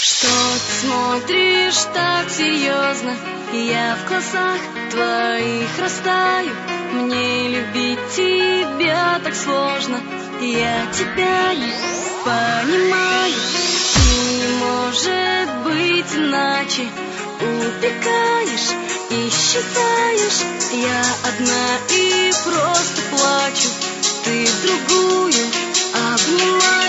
Что ты смотришь так серьезно? Я в глазах твоих растаю. Мне любить тебя так сложно. Я тебя не понимаю. И не может быть иначе. Упрекаешь и считаешь. Я одна и просто плачу. Ты другую обнимаешь.